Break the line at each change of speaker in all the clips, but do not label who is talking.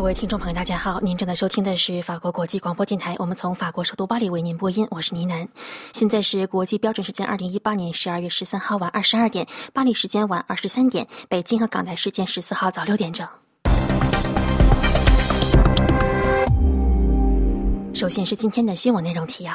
位听众朋友大家好，您正在收听的是法国国际广播电台，我们从法国首都巴黎为您播音，我是倪楠。现在是国际标准时间2018年12月13号晚22点，巴黎时间晚23点，北京和港台时间14号早6点整。首先是今天的新闻内容提要。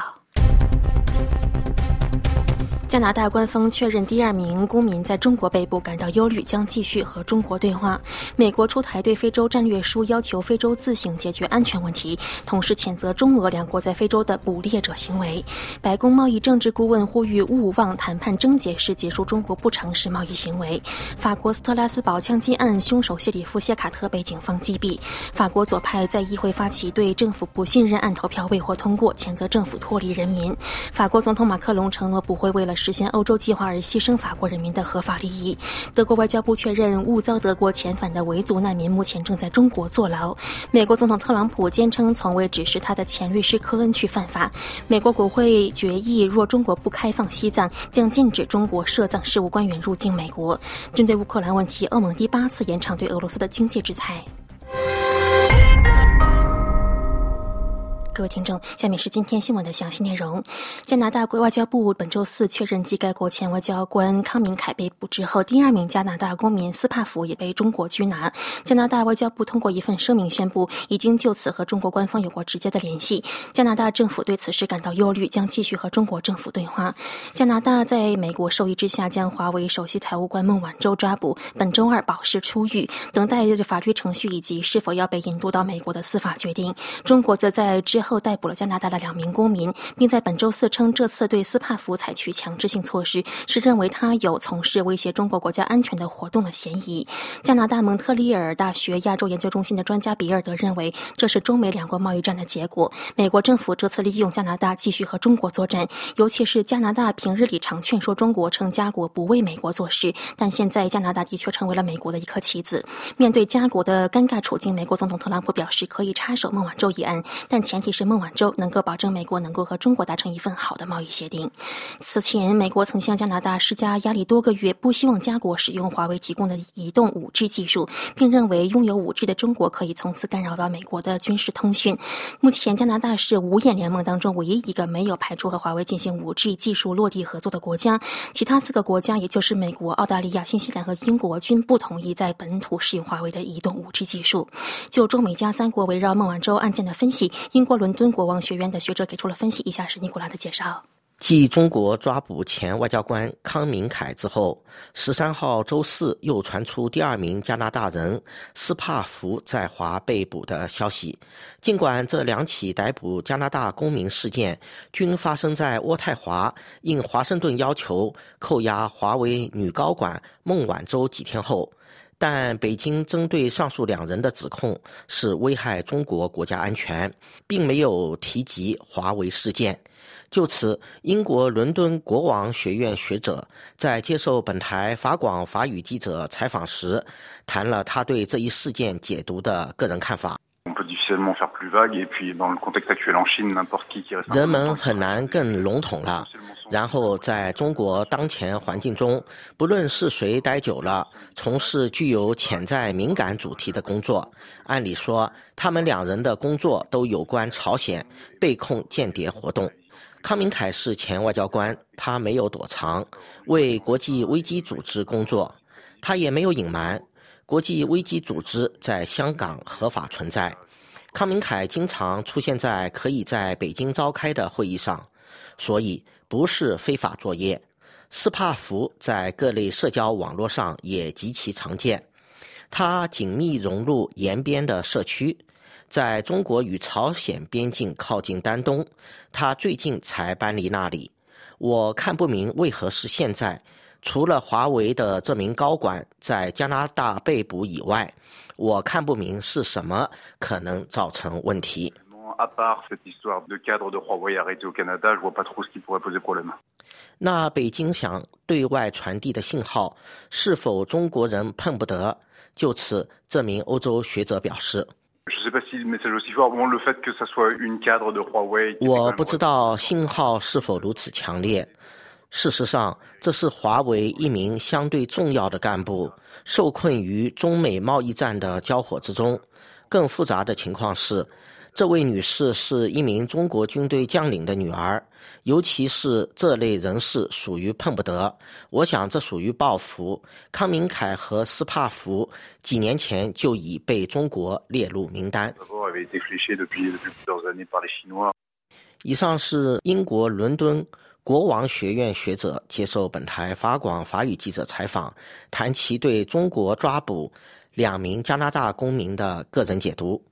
加拿大官方确认第2名公民在中国被捕，感到忧虑，将继续和中国对话。美国出台对非洲战略书，要求非洲自行解决安全问题，同时谴责中俄两国在非洲的捕猎者行为。白宫贸易政治顾问呼吁勿忘谈判症结是结束中国不诚实贸易行为。法国斯特拉斯堡枪击案凶手谢里夫·谢卡特被警方击毙。法国左派在议会发起对政府不信任案投票未获通过，谴责政府脱离人民。法国总统马克龙承诺不会为了实现欧洲计划而牺牲法国人民的合法利益。德国外交部确认误遭德国遣返的维族难民目前正在中国坐牢。美国总统特朗普坚称从未指示他的前律师科恩去犯法。美国国会决议，若中国不开放西藏，将禁止中国涉藏事务官员入境美国。针对乌克兰问题，欧盟第8次延长对俄罗斯的经济制裁。各位听众，下面是今天新闻的详细内容。加拿大外交部本周4确认，继该国前外交官康明凯被捕之后，第2名加拿大公民斯帕福也被中国拘拿。加拿大外交部通过一份声明宣布，已经就此和中国官方有过直接的联系。加拿大政府对此事感到忧虑，将继续和中国政府对话。加拿大在美国授意之下，将华为首席财务官孟晚舟抓捕，本周2保释出狱，等待法律程序以及是否要被引渡到美国的司法决定。中国则在之后逮捕了加拿大的2名公民，并在本周4称，这次对斯帕福采取强制性措施，是认为他有从事威胁中国国家安全的活动的嫌疑。加拿大蒙特利尔大学亚洲研究中心的专家比尔德认为，这是中美2国贸易战的结果。美国政府这次利用加拿大继续和中国作战，尤其是加拿大平日里常劝说中国，称加国不为美国做事，但现在加拿大的确成为了美国的一颗棋子。面对加国的尴尬处境，美国总统特朗普表示可以插手孟晚舟一案，但前提是孟晚舟能够保证美国能够和中国达成一份好的贸易协定。此前，美国曾向加拿大施加压力多个月，不希望加国使用华为提供的移动 5G 技术，并认为拥有 5G 的中国可以从此干扰到美国的军事通讯。目前，加拿大是5眼联盟当中唯一一个没有排除和华为进行 5G 技术落地合作的国家，其他4个国家，也就是美国、澳大利亚、新西兰和英国，均不同意在本土使用华为的移动 5G 技术。就中美加3国围绕孟晚舟案件的分析，英国伦敦国王学院的学者给出了分析，以下是尼古拉的介绍。
继中国抓捕前外交官康明凯之后，13号周4又传出第2名加拿大人斯帕福在华被捕的消息。尽管这2起逮捕加拿大公民事件均发生在渥太华，应华盛顿要求扣押华为女高管孟晚舟几天后，但北京针对上述2人的指控是危害中国国家安全，并没有提及华为事件。就此，英国伦敦国王学院学者在接受本台法广法语记者采访时，谈了他对这一事件解读的个人看法。人们很难更笼统了。然后在中国当前环境中，不论是谁待久了，从事具有潜在敏感主题的工作，按理说他们2人的工作都有关朝鲜被控间谍活动。康明凯是前外交官，他没有躲藏，为国际危机组织工作。他也没有隐瞒，国际危机组织在香港合法存在。康明凯经常出现在可以在北京召开的会议上，所以不是非法作业。斯帕福在各类社交网络上也极其常见，他紧密融入沿边的社区。在中国与朝鲜边境靠近丹东，他最近才搬离那里。我看不明为何是现在，除了华为的这名高管在加拿大被捕以外，我看不明是什么可能造成问题。那北京想对外传递的信号，是否中国人碰不得？就此，这名欧洲学者表示。我不知道信号是否如此强烈。事实上，这是华为一名相对重要的干部受困于中美贸易战的交火之中。 更复杂的情况是，这位女士是一名中国军队将领的女儿，尤其是这类人士属于碰不得。我想这属于报复。康明凯和斯帕福几年前就已被中国列入名单。以上是英国伦敦国王学院学者接受本台法广法语记者采访，谈其对中国抓捕2名加拿大公民的个人解读。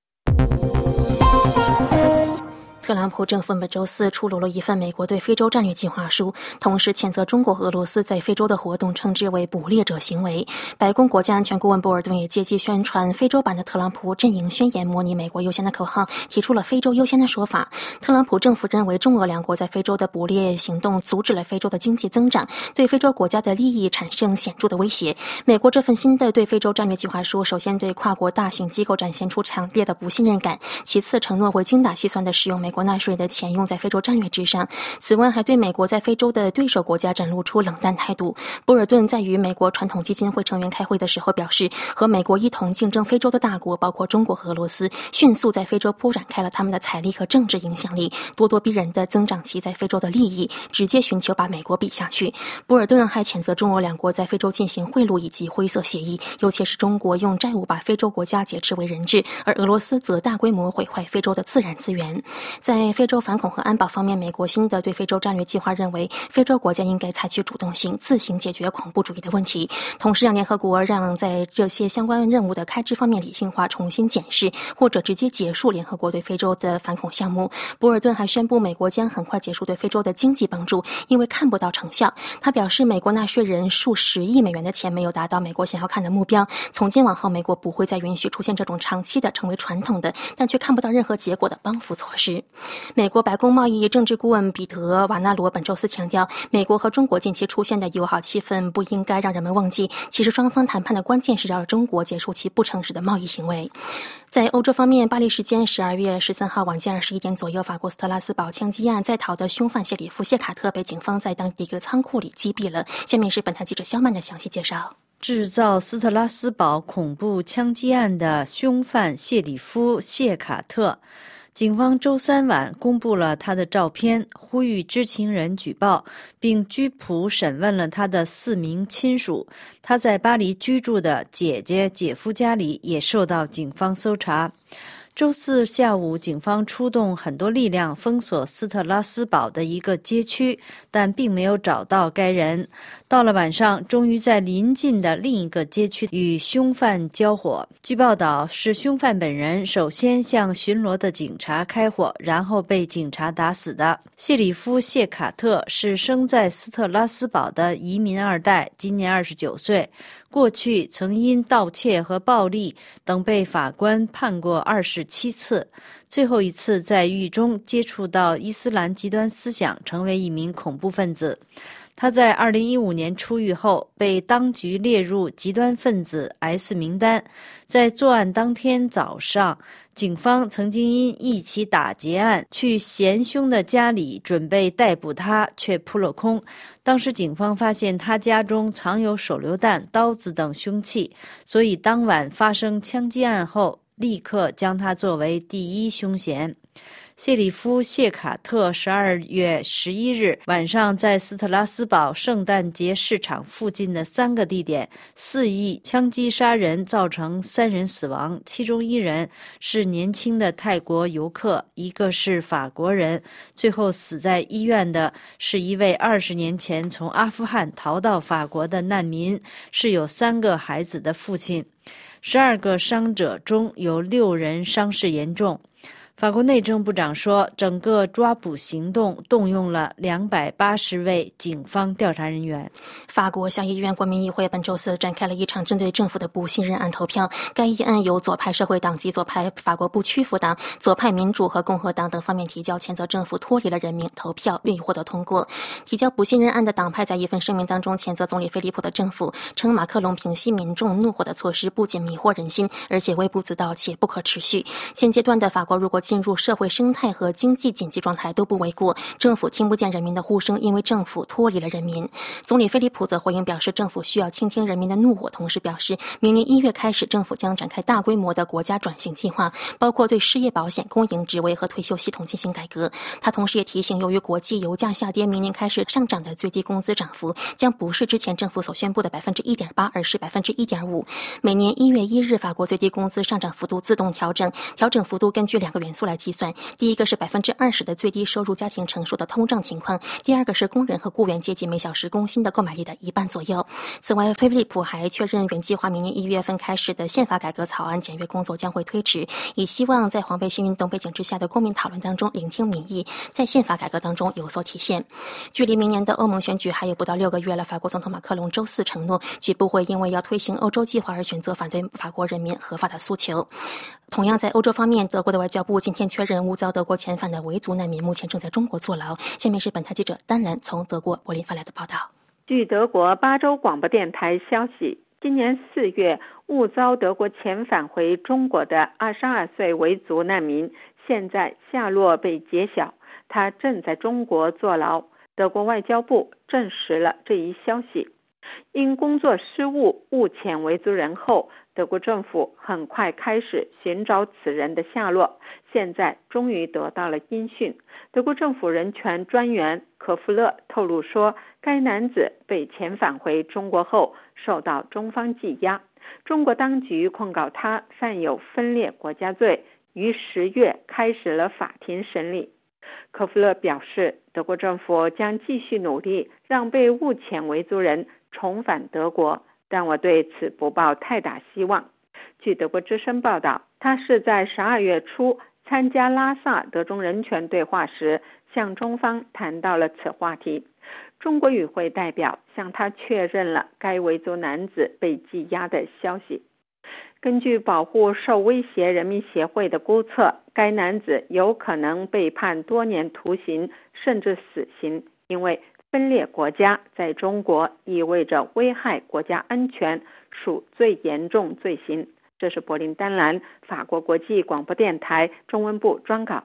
特朗普政府本周四出炉了一份美国对非洲战略计划书，同时谴责中国和俄罗斯在非洲的活动，称之为捕猎者行为。白宫国家安全顾问博尔顿也借机宣传非洲版的特朗普阵营宣言，模拟美国优先的口号，提出了非洲优先的说法。特朗普政府认为中俄两国在非洲的捕猎行动阻止了非洲的经济增长，对非洲国家的利益产生显著的威胁。美国这份新的对非洲战略计划书，首先对跨国大型机构展现出强烈的不信任感，其次承诺会精打细算地使用美国纳税人的钱用在非洲战略之上。此外，还对美国在非洲的对手国家展露出冷淡态度。博尔顿在与美国传统基金会成员开会的时候表示，和美国一同竞争非洲的大国，包括中国和俄罗斯，迅速在非洲铺展开了他们的财力和政治影响力，咄咄逼人地增长其在非洲的利益，直接寻求把美国比下去。博尔顿还谴责中俄两国在非洲进行贿赂以及灰色协议，尤其是中国用债务把非洲国家劫持为人质，而俄罗斯则大规模毁坏非洲的自然资源。在非洲反恐和安保方面，美国新的对非洲战略计划认为，非洲国家应该采取主动性，自行解决恐怖主义的问题，同时让联合国让在这些相关任务的开支方面理性化，重新检视或者直接结束联合国对非洲的反恐项目。博尔顿还宣布，美国将很快结束对非洲的经济帮助，因为看不到成效。他表示，美国纳税人数10亿美元的钱没有达到美国想要看的目标，从今往后美国不会再允许出现这种长期的成为传统的但却看不到任何结果的帮扶措施。美国白宫贸易政治顾问彼得·瓦纳罗本周四强调，美国和中国近期出现的友好气氛不应该让人们忘记，其实双方谈判的关键是让中国结束其不诚实的贸易行为。在欧洲方面，巴黎时间12月13号晚间21点左右，法国斯特拉斯堡枪击案在逃的凶犯谢里夫·谢卡特被警方在当地一个仓库里击毙了。下面是本台记者肖曼的详细介绍。
制造斯特拉斯堡恐怖枪击案的凶犯谢里夫·谢卡特，警方周3晚公布了他的照片，呼吁知情人举报，并拘捕审问了他的4名亲属。他在巴黎居住的姐姐、姐夫家里也受到警方搜查。周4下午，警方出动很多力量封锁斯特拉斯堡的一个街区，但并没有找到该人。到了晚上，终于在临近的另一个街区与凶犯交火。据报道，是凶犯本人首先向巡逻的警察开火，然后被警察打死的。谢里夫·谢卡特是生在斯特拉斯堡的移民2代，今年29岁。过去曾因盗窃和暴力等被法官判过27次，最后一次在狱中接触到伊斯兰极端思想，成为一名恐怖分子。他在2015年出狱后被当局列入极端分子 S 名单。在作案当天早上，警方曾经因一起打劫案去嫌凶的家里准备逮捕他，却扑了空。当时警方发现他家中藏有手榴弹、刀子等凶器，所以当晚发生枪击案后，立刻将他作为第一凶嫌。谢里夫·谢卡特12月11日晚上在斯特拉斯堡圣诞节市场附近的3个地点肆意枪击杀人，造成3人死亡，其中1人是年轻的泰国游客，1个是法国人。最后死在医院的是一位20年前从阿富汗逃到法国的难民，是有3个孩子的父亲。12个伤者中有6人伤势严重。法国内政部长说，整个抓捕行动动用了280位警方调查人员。
法国下议院国民议会本周四展开了一场针对政府的不信任案投票。该议案由左派社会党及左派法国不屈服党、左派民主和共和党等方面提交，谴责政府脱离了人民投票，愿意获得通过。提交不信任案的党派在一份声明当中谴责总理菲利普的政府，称马克龙平息民众怒火的措施不仅迷惑人心，而且微不足道且不可持续。现阶段的法国如果进入社会生态和经济紧急状态都不为过，政府听不见人民的呼声，因为政府脱离了人民。总理菲利普则回应表示，政府需要倾听人民的怒火，同时表示明年1月开始，政府将展开大规模的国家转型计划，包括对失业保险、公营职位和退休系统进行改革。他同时也提醒，由于国际油价下跌，明年开始上涨的最低工资涨幅将不是之前政府所宣布的 1.8%， 而是 1.5%。每年1月1日，法国最低工资上涨幅度自动调整幅度根据2个元素来计算，第一个是 20% 的最低收入家庭承受的通胀情况，第二个是工人和雇员阶级每小时工薪的购买力的1半左右。此外，菲利普还确认，原计划明年1月份开始的宪法改革草案检阅工作将会推迟，以希望在黄背心运动背景之下的公民讨论当中聆听民意，在宪法改革当中有所体现。距离明年的欧盟选举还有不到6个月了，法国总统马克龙周四承诺，绝不会因为要推行欧洲计划而选择反对法国人民合法的诉求。同样在欧洲方面，德国的外交部今天确认，误遭德国遣返的维族难民目前正在中国坐牢。下面是本台记者丹兰从德国柏林发来的报道。
据德国巴州广播电台消息，今年4月误遭德国遣返回中国的22岁维族难民，现在下落被揭晓，他正在中国坐牢。德国外交部证实了这一消息。因工作失误误遣维族人后，德国政府很快开始寻找此人的下落，现在终于得到了音讯。德国政府人权专员科夫勒透露说，该男子被遣返回中国后受到中方羁押，中国当局控告他犯有分裂国家罪，于10月开始了法庭审理。科夫勒表示，德国政府将继续努力让被误遣维族人重返德国，但我对此不抱太大希望。据德国之声报道，他是在12月初参加拉萨德中人权对话时向中方谈到了此话题。中国与会代表向他确认了该维族男子被羁押的消息。根据保护受威胁人民协会的估测，该男子有可能被判多年徒刑甚至死刑，因为分裂国家在中国意味着危害国家安全，属最严重罪行。这是柏林丹兰法国国际广播电台中文部专稿。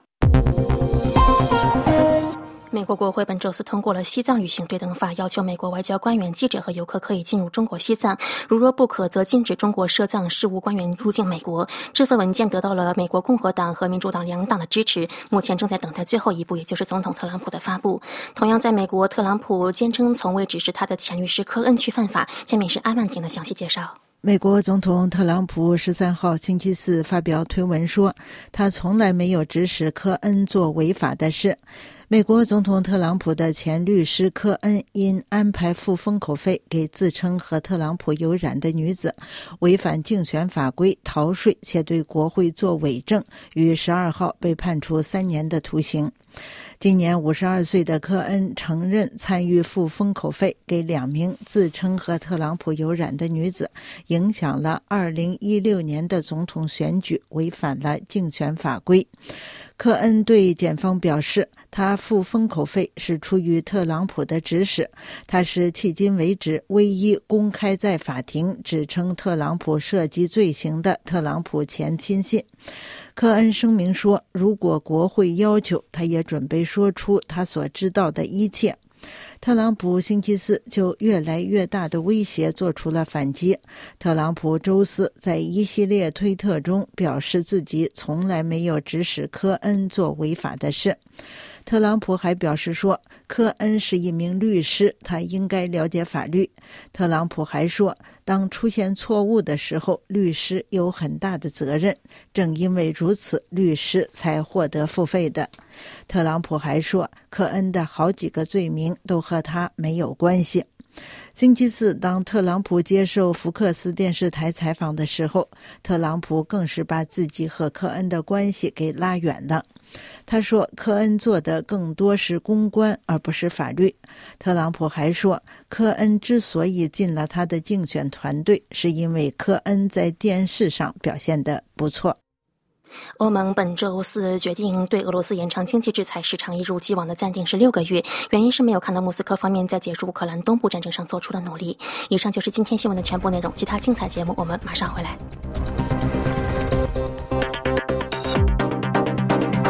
美国国会本周四通过了西藏旅行对等法，要求美国外交官员、记者和游客可以进入中国西藏，如若不可，则禁止中国涉藏事务官员入境美国。这份文件得到了美国共和党和民主党2党的支持，目前正在等待最后一步，也就是总统特朗普的发布。同样在美国，特朗普坚称从未指示他的前律师科恩去犯法。下面是安曼婷的详细介绍。
美国总统特朗普13号星期四发表推文说，他从来没有指使科恩做违法的事。美国总统特朗普的前律师科恩因安排付封口费给自称和特朗普有染的女子，违反竞选法规、逃税且对国会作伪证，于12号被判处3年的徒刑。今年52岁的科恩承认参与付封口费给2名自称和特朗普有染的女子，影响了2016年的总统选举，违反了竞选法规。科恩对检方表示，他付封口费是出于特朗普的指使，他是迄今为止唯一公开在法庭指称特朗普涉及罪行的特朗普前亲信。科恩声明说，如果国会要求，他也准备说出他所知道的一切。特朗普星期四就越来越大的威胁做出了反击。特朗普周四在一系列推特中表示自己从来没有指使科恩做违法的事。特朗普还表示说，科恩是一名律师，他应该了解法律。特朗普还说，当出现错误的时候，律师有很大的责任，正因为如此，律师才获得付费的。特朗普还说，科恩的好几个罪名都和他没有关系。星期四，当特朗普接受福克斯电视台采访的时候，特朗普更是把自己和科恩的关系给拉远了。他说，科恩做的更多是公关，而不是法律。特朗普还说，科恩之所以进了他的竞选团队，是因为科恩在电视上表现得不错。
欧盟本周四决定对俄罗斯延长经济制裁时长一如既往的暂定是6个月，原因是没有看到莫斯科方面在结束乌克兰东部战争上做出的努力。以上就是今天新闻的全部内容，其他精彩节目我们马上回来。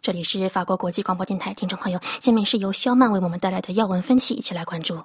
这里是法国国际广播电台，听众朋友，下面是由肖曼为我们带来的要闻分析，一起来关注。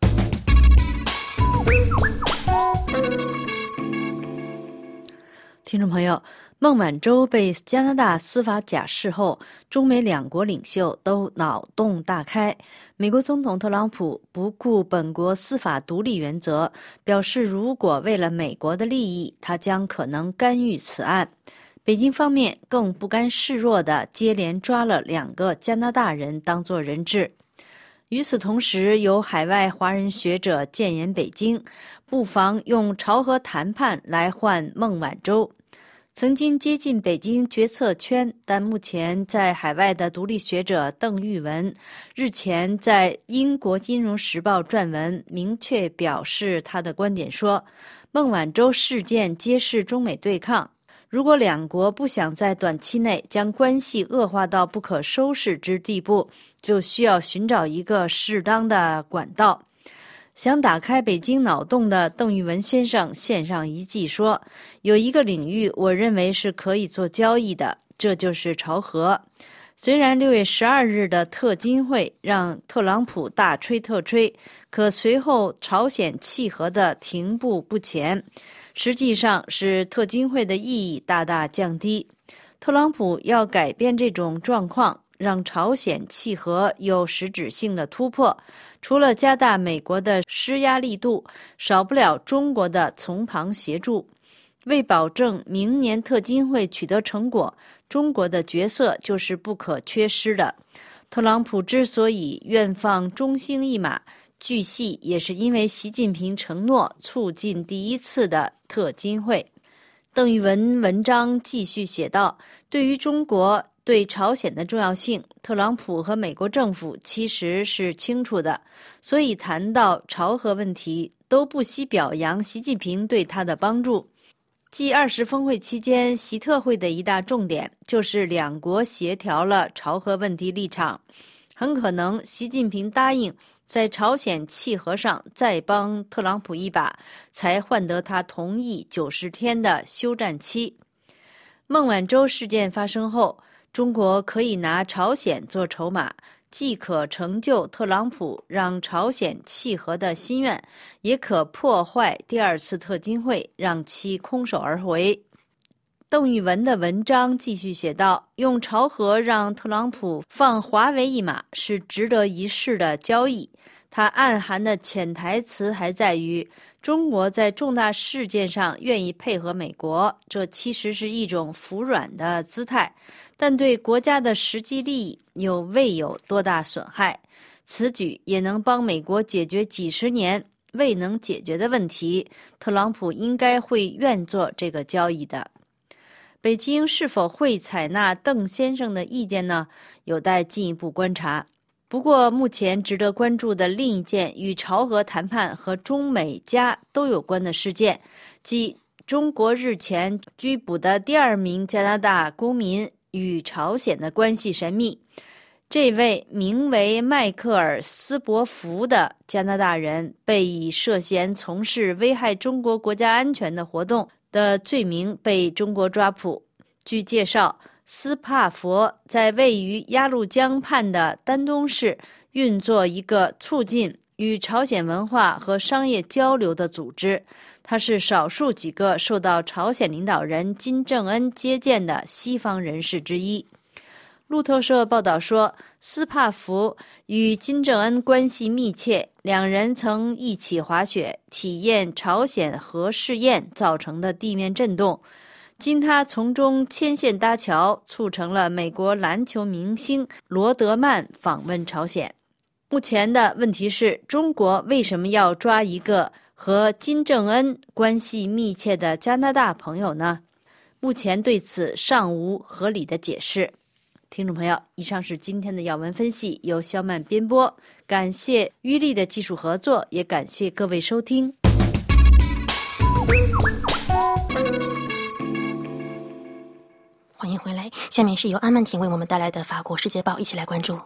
听众朋友，孟晚舟被加拿大司法假释后，中美两国领袖都脑洞大开。美国总统特朗普不顾本国司法独立原则，表示如果为了美国的利益，他将可能干预此案。北京方面更不甘示弱地接连抓了2个加拿大人当作人质。与此同时，有海外华人学者建言北京，不妨用朝核谈判来换孟晚舟。曾经接近北京决策圈，但目前在海外的独立学者邓玉文日前在英国金融时报撰文，明确表示他的观点说，孟晚舟事件揭示中美对抗，如果两国不想在短期内将关系恶化到不可收拾之地步，就需要寻找一个适当的管道。想打开北京脑洞的邓玉文先生献上一计说，有一个领域我认为是可以做交易的，这就是朝核。虽然6月12日的特金会让特朗普大吹特吹，可随后朝鲜弃核的停步不前，实际上是特金会的意义大大降低。特朗普要改变这种状况，让朝鲜弃核有实质性的突破，除了加大美国的施压力度，少不了中国的从旁协助。为保证明年特金会取得成果，中国的角色就是不可缺失的。特朗普之所以愿放中兴一马，据悉也是因为习近平承诺促进第一次的特金会。邓玉文文章继续写道，对于中国对朝鲜的重要性，特朗普和美国政府其实是清楚的，所以谈到朝核问题，都不惜表扬习近平对他的帮助。G20峰会期间，习特会的一大重点就是两国协调了朝核问题立场，很可能习近平答应在朝鲜弃核上再帮特朗普一把，才换得他同意90天的休战期。孟晚舟事件发生后，中国可以拿朝鲜做筹码，既可成就特朗普让朝鲜弃核的心愿，也可破坏第2次特金会，让其空手而回。邓玉文的文章继续写道，用朝核让特朗普放华为一马是值得一试的交易。它暗含的潜台词还在于，中国在重大事件上愿意配合美国，这其实是一种服软的姿态，但对国家的实际利益又未有多大损害。此举也能帮美国解决几十年未能解决的问题，特朗普应该会愿做这个交易的。北京是否会采纳邓先生的意见呢？有待进一步观察。不过，目前值得关注的另一件与朝核谈判和中美加都有关的事件，即中国日前拘捕的第2名加拿大公民与朝鲜的关系神秘。这位名为迈克尔·斯伯福的加拿大人被以涉嫌从事危害中国国家安全的活动的罪名被中国抓捕。据介绍，斯帕佛在位于鸭绿江畔的丹东市运作一个促进与朝鲜文化和商业交流的组织，他是少数几个受到朝鲜领导人金正恩接见的西方人士之一。路透社报道说，斯帕福与金正恩关系密切，两人曾一起滑雪，体验朝鲜核试验造成的地面震动。经他从中牵线搭桥，促成了美国篮球明星罗德曼访问朝鲜。目前的问题是，中国为什么要抓一个和金正恩关系密切的加拿大朋友呢？目前对此尚无合理的解释。听众朋友，以上是今天的要闻分析，由肖曼编播，感谢于力的技术合作，也感谢各位收听。
欢迎回来，下面是由安曼婷为我们带来的法国世界报，一起来关注。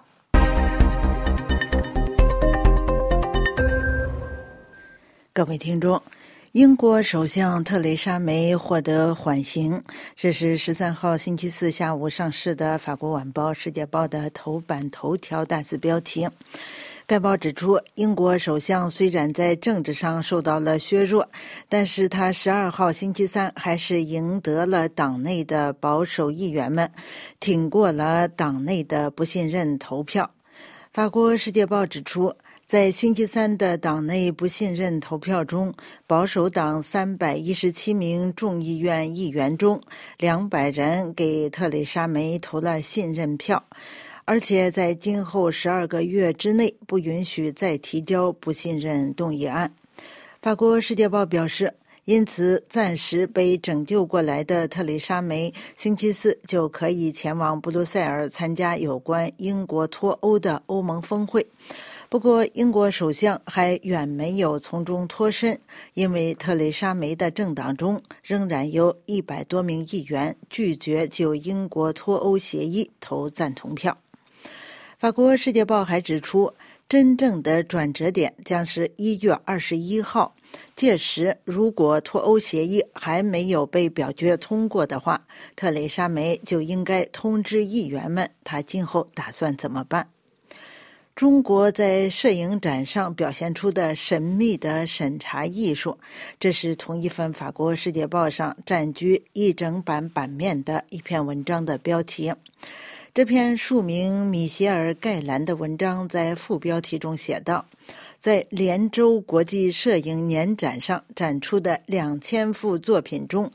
各位听众， 英国首相特蕾莎梅获得缓刑，这是13号星期四下午上市的法国晚报《世界报》的头版头条大字标题。该报指出，英国首相虽然在政治上受到了削弱，但是他12号星期三还是赢得了党内的保守议员们，挺过了党内的不信任投票。法国《世界报》指出，在星期三的党内不信任投票中，保守党317名众议院议员中200人给特蕾莎梅投了信任票，而且在今后12个月之内不允许再提交不信任动议案。法国《世界报》表示，因此暂时被拯救过来的特蕾莎梅星期四就可以前往布鲁塞尔参加有关英国脱欧的欧盟峰会。不过，英国首相还远没有从中脱身，因为特蕾莎梅的政党中仍然有100多名议员拒绝就英国脱欧协议投赞同票。法国《世界报》还指出，真正的转折点将是1月21号，届时如果脱欧协议还没有被表决通过的话，特蕾莎梅就应该通知议员们她今后打算怎么办。中国在摄影展上表现出的神秘的审查艺术，这是同一份法国《世界报》上占据一整版版面的一篇文章的标题。这篇署名米歇尔·盖兰的文章在副标题中写道，在连州国际摄影年展上展出的2000幅作品中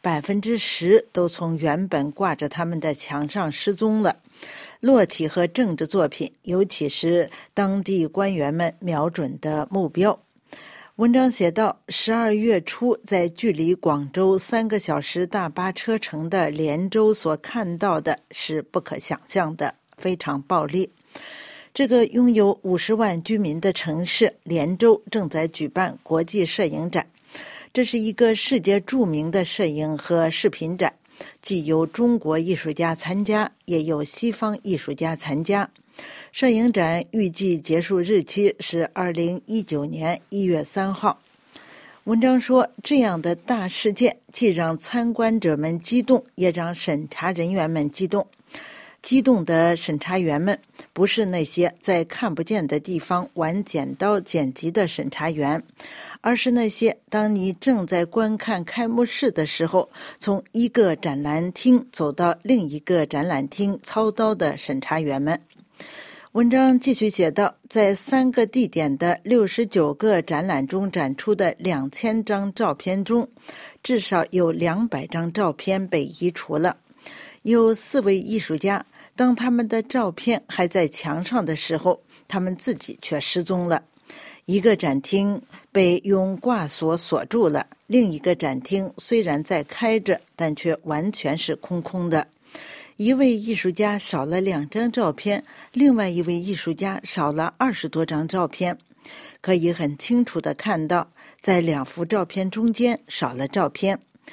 ，10%都从原本挂着他们的墙上失踪了。落体和政治作品，尤其是当地官员们瞄准的目标。文章写道，12月初在距离广州3个小时大巴车程的连州所看到的是不可想象的，非常暴力。这个拥有50万居民的城市连州正在举办国际摄影展，这是一个世界著名的摄影和视频展，既有中国艺术家参加，也有西方艺术家参加。摄影展预计结束日期是2019年1月3号。文章说，这样的大事件既让参观者们激动，也让审查人员们激动。激动的审查员们不是那些在看不见的地方玩剪刀剪辑的审查员，而是那些当你正在观看开幕式的时候，从一个展览厅走到另一个展览厅操刀的审查员们。文章继续写道，在3个地点的69个展览中展出的2000张照片中，至少有200张照片被移除了。有4位艺术家，当他们的照片还在墙上的时候，他们自己却失踪了。一个展厅被用挂锁锁住了，另一个展厅虽然在开着，但却完全是空空的。一位艺术家少了2张照片，另外一位艺术家少了20多张照片。可以很清楚地看到，在2幅照片中间少了照片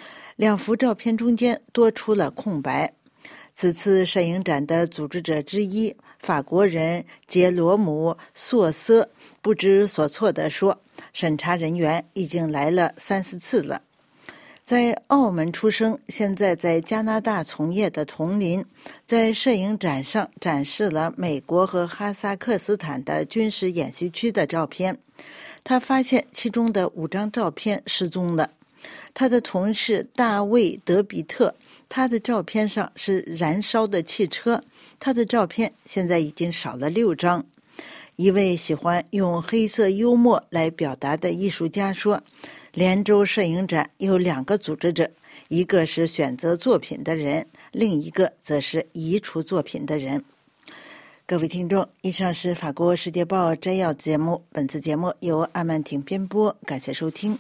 ，2幅照片中间多出了空白。此次摄影展的组织者之一，法国人杰罗姆·索瑟不知所措地说，审查人员已经来了3-4次了。在澳门出生，现在在加拿大从业的童林，在摄影展上展示了美国和哈萨克斯坦的军事演习区的照片。他发现其中的5张照片失踪了。他的同事大卫·德比特，他的照片上是燃烧的汽车，他的照片现在已经少了6张。一位喜欢用黑色幽默来表达的艺术家说，连州摄影展有2个组织者，一个是选择作品的人，另一个则是移除作品的人。各位听众，以上是法国《世界报》摘要节目，本次节目由阿曼婷编播，感谢收听。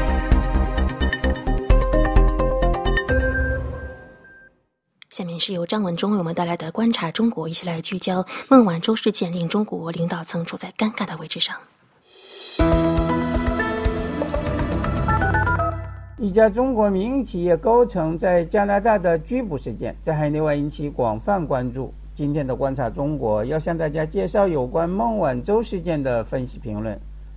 下面是由张文忠为我们带来的观察中国，一起来聚焦孟晚舟事件令中国领导层处在尴尬的位置上。
一家中国民营企业高层在加拿大的拘捕事件在海内外引起广泛关注。今天的观察中国要向大家介绍有关孟晚舟事件的分析评论。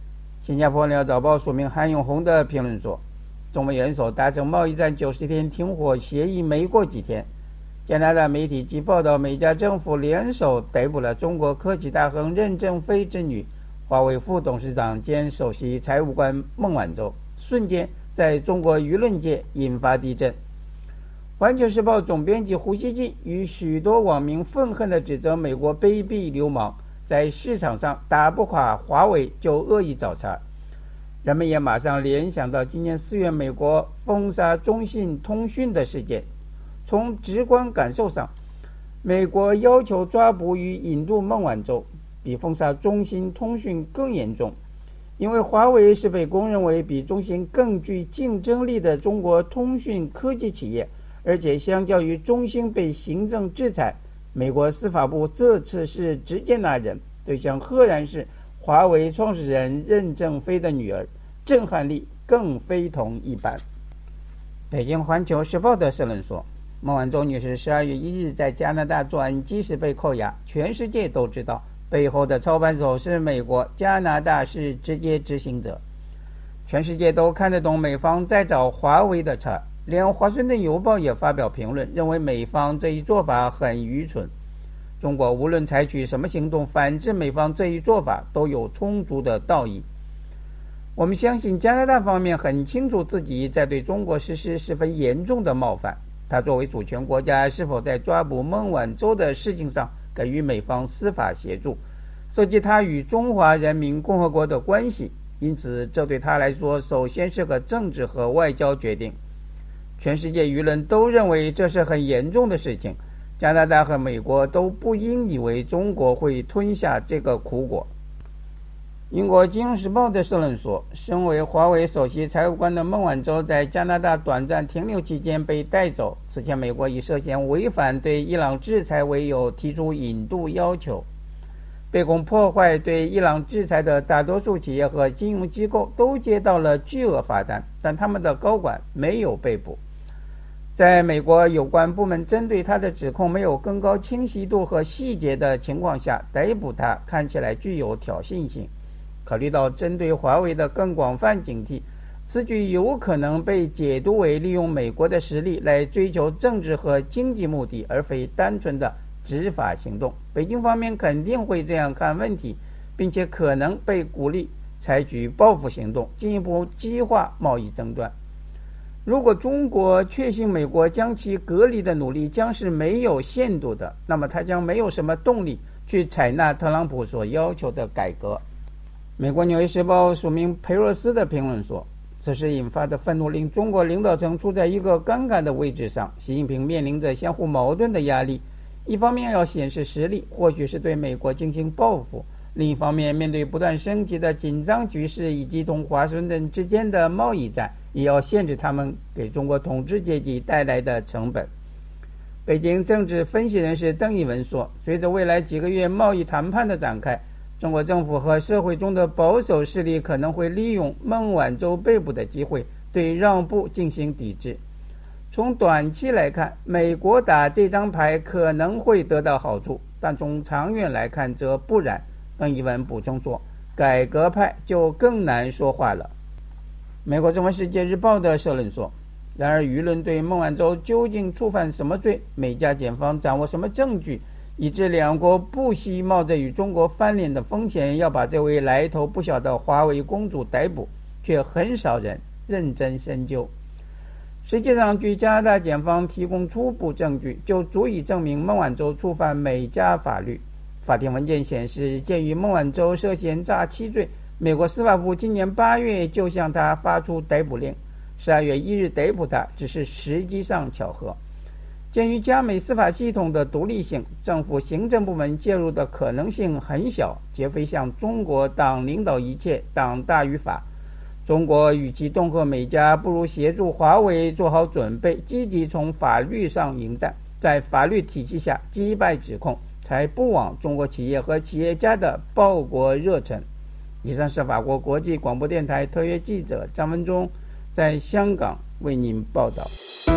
新加坡鸟早报署名韩永红的评论说，中美元首达成贸易战90天停火协议没过几天，加拿大媒体即报道美加政府联手逮捕了中国科技大亨任正非之女、华为副董事长兼首席财务官孟晚舟，瞬间在中国舆论界引发地震。环球时报总编辑胡锡进与许多网民愤恨地指责美国卑鄙流氓在市场上打不垮华为就恶意找茬。人们也马上联想到今年4月美国封杀中信通讯的事件。从直观感受上，美国要求抓捕与引渡孟晚舟比封杀中信通讯更严重，因为华为是被公认为比中信更具竞争力的中国通讯科技企业，而且相较于中兴被行政制裁，美国司法部这次是直接拿人，对象赫然是华为创始人任正非的女儿，震撼力更非同一般。北京环球时报的社论说，孟晚舟女士12月1日在加拿大转机时被扣押，全世界都知道背后的操盘手是美国，加拿大是直接执行者。全世界都看得懂美方在找华为的茬，连华盛顿邮报也发表评论，认为美方这一做法很愚蠢。中国无论采取什么行动反制美方这一做法，都有充足的道义。我们相信加拿大方面很清楚自己在对中国实施十分严重的冒犯，他作为主权国家是否在抓捕孟晚舟的事情上给予美方司法协助，涉及他与中华人民共和国的关系，因此这对他来说首先是个政治和外交决定。全世界舆论都认为这是很严重的事情，加拿大和美国都不应以为中国会吞下这个苦果。英国金融时报的社论说，身为华为首席财务官的孟晚舟在加拿大短暂停留期间被带走，此前美国以涉嫌违反对伊朗制裁为由提出引渡要求。被控破坏对伊朗制裁的大多数企业和金融机构都接到了巨额罚单，但他们的高管没有被捕。在美国有关部门针对他的指控没有更高清晰度和细节的情况下，逮捕他看起来具有挑衅性。考虑到针对华为的更广泛警惕，此举有可能被解读为利用美国的实力来追求政治和经济目的，而非单纯的执法行动。北京方面肯定会这样看问题，并且可能被鼓励采取报复行动，进一步激化贸易争端。如果中国确信美国将其隔离的努力将是没有限度的，那么它将没有什么动力去采纳特朗普所要求的改革。美国纽约时报署名裴若斯的评论说，此事引发的愤怒令中国领导层处在一个尴尬的位置上，习近平面临着相互矛盾的压力，一方面要显示实力，或许是对美国进行报复，另一方面面对不断升级的紧张局势以及同华盛顿之间的贸易战，也要限制他们给中国统治阶级带来的成本。北京政治分析人士邓一文说，随着未来几个月贸易谈判的展开，中国政府和社会中的保守势力可能会利用孟晚舟被捕的机会对让步进行抵制。从短期来看，美国打这张牌可能会得到好处，但从长远来看则不然。邓一文补充说，改革派就更难说话了。美国中文世界日报的社论说，然而舆论对孟晚舟究竟触犯什么罪，美加检方掌握什么证据，以致两国不惜冒着与中国翻脸的风险要把这位来头不小的华为公主逮捕，却很少人认真深究。实际上，据加拿大检方提供初步证据，就足以证明孟晚舟触犯美加法律。法庭文件显示，鉴于孟晚舟涉嫌诈欺罪，美国司法部今年8月就向他发出逮捕令，12月1日逮捕他只是时机上巧合。鉴于加美司法系统的独立性，政府行政部门介入的可能性很小，绝非像中国党领导一切，党大于法。中国与其恫吓美加，不如协助华为做好准备，积极从法律上迎战，在法律体系下击败指控，才不枉中国企业和企业家的报国热忱。以上是法国国际广播电台特约记者张文忠在香港为您报道。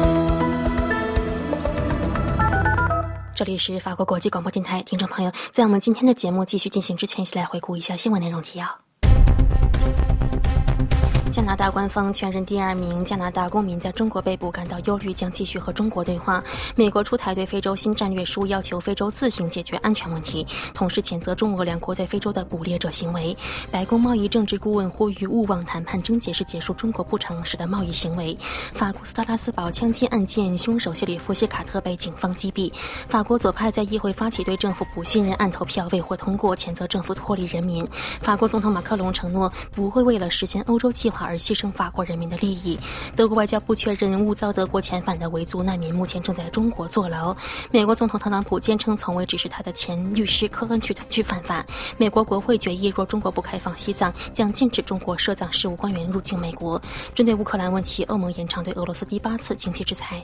这里是法国国际广播电台，听众朋友，在我们今天的节目继续进行之前，一起来回顾一下新闻内容提要。 加拿大官方确认第2名加拿大公民在中国被捕，感到忧虑，将继续和中国对话。美国出台对非洲新战略书，要求非洲自行解决安全问题，同时谴责中俄两国在非洲的捕猎者行为。白宫贸易政治顾问呼吁勿忘谈判症结是结束中国不诚实的贸易行为。法国斯特拉斯堡枪击案件凶手谢里夫·谢卡特被警方击毙。法国左派在议会发起对政府不信任案投票，未获通过，谴责政府脱离人民。法国总统马克龙承诺不会为了实现欧洲计划而牺牲法国人民的利益。德国外交部确认误遭德国遣返的维族难民目前正在中国坐牢。美国总统特朗普坚称从未指示他的前律师科恩去犯法。美国国会决议，若中国不开放西藏，将禁止中国涉藏事务官员入境美国。针对乌克兰问题，欧盟延长对俄罗斯第8次经济制裁。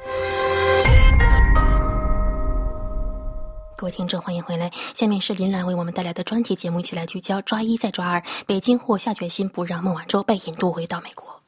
各位听众，欢迎回来。下面是林兰为我们带来的专题节目，一起来聚焦抓1再抓2，北京或下决心不让孟晚舟被引渡回到美国。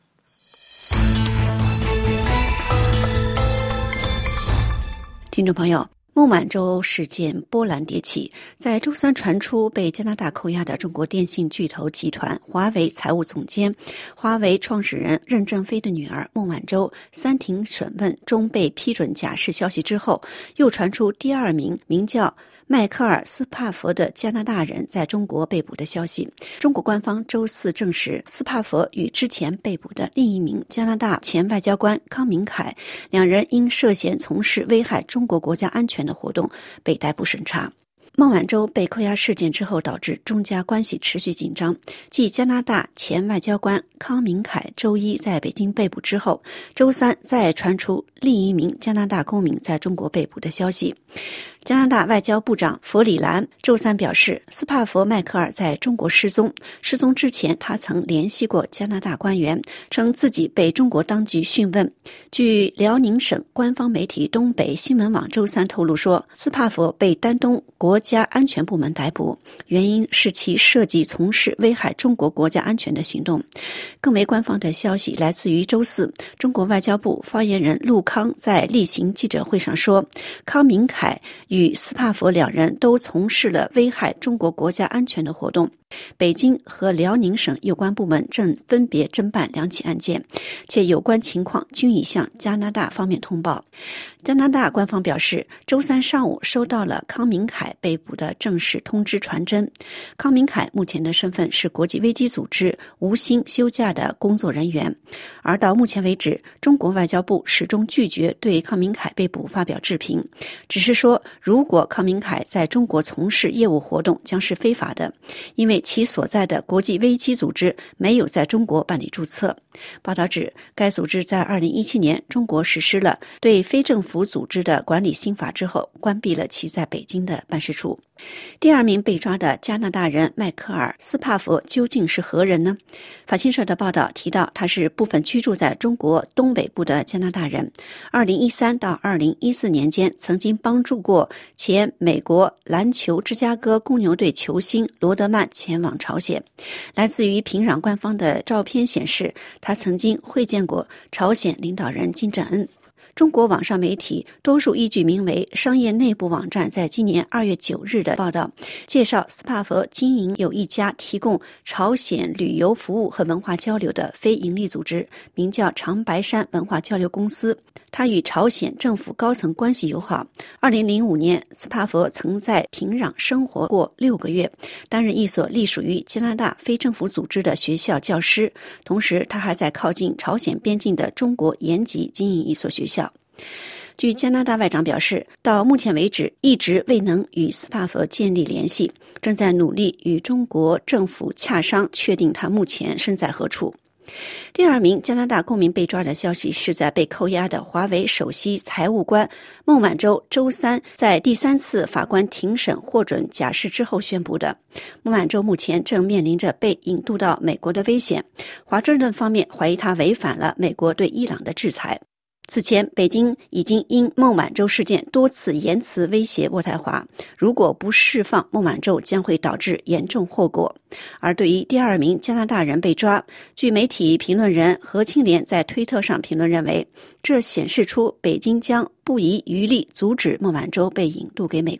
听众朋友，孟晚舟事件波澜迭起，在周三传出被加拿大扣押的中国电信巨头集团华为财务总监、华为创始人任正非的女儿孟晚舟3庭审问终被批准假释消息之后，又传出第2名名叫迈克尔·斯帕佛的加拿大人在中国被捕的消息。中国官方周四证实，斯帕佛与之前被捕的另一名加拿大前外交官康明凯两人因涉嫌从事危害中国国家安全的活动被逮捕审查。孟晚舟被扣押事件之后，导致中加关系持续紧张。继加拿大前外交官康明凯周一在北京被捕之后，周三再传出另一名加拿大公民在中国被捕的消息。加拿大外交部长弗里兰周三表示，斯帕佛迈克尔在中国失踪之前，他曾联系过加拿大官员，称自己被中国当局讯问。据辽宁省官方媒体东北新闻网周三透露说，斯帕佛被丹东国家安全部门逮捕，原因是其涉及从事危害中国国家安全的行动。更为官方的消息来自于周四，中国外交部发言人陆康在例行记者会上说，康明凯与斯帕佛两人都从事了危害中国国家安全的活动。北京和辽宁省有关部门正分别侦办2起案件，且有关情况均已向加拿大方面通报。加拿大官方表示，周三上午收到了康明凯被捕的正式通知传真。康明凯目前的身份是国际危机组织无薪休假的工作人员，而到目前为止，中国外交部始终拒绝对康明凯被捕发表置评，只是说如果康明凯在中国从事业务活动将是非法的，因为其所在的国际危机组织没有在中国办理注册。报道指，该组织在2017年中国实施了对非政府组织的管理新法之后，关闭了其在北京的办事处。第2名被抓的加拿大人迈克尔·斯帕佛究竟是何人呢？法新社的报道提到，他是部分居住在中国东北部的加拿大人，2013到2014年间曾经帮助过前美国篮球芝加哥公牛队球星罗德曼前往朝鲜。来自于平壤官方的照片显示，他曾经会见过朝鲜领导人金正恩。中国网上媒体多数依据名为商业内部网站在今年2月9日的报道，介绍斯帕佛经营有一家提供朝鲜旅游服务和文化交流的非营利组织，名叫长白山文化交流公司。他与朝鲜政府高层关系友好。2005年，斯帕佛曾在平壤生活过6个月，担任一所隶属于加拿大非政府组织的学校教师，同时他还在靠近朝鲜边境的中国延吉经营一所学校。据加拿大外长表示，到目前为止一直未能与斯帕佛建立联系，正在努力与中国政府洽商，确定他目前身在何处。第2名加拿大公民被抓的消息是在被扣押的华为首席财务官孟晚舟周三在第3次法官庭审获准假释之后宣布的。孟晚舟目前正面临着被引渡到美国的危险，华盛顿方面怀疑他违反了美国对伊朗的制裁。此前，北京已经因孟晚舟事件多次言辞威胁渥太华，如果不释放孟晚舟，将会导致严重后果。而对于第2名加拿大人被抓，据媒体评论人何清莲在推特上评论认为，这显示出北京将不遗余力阻止孟晚舟被引渡给美国。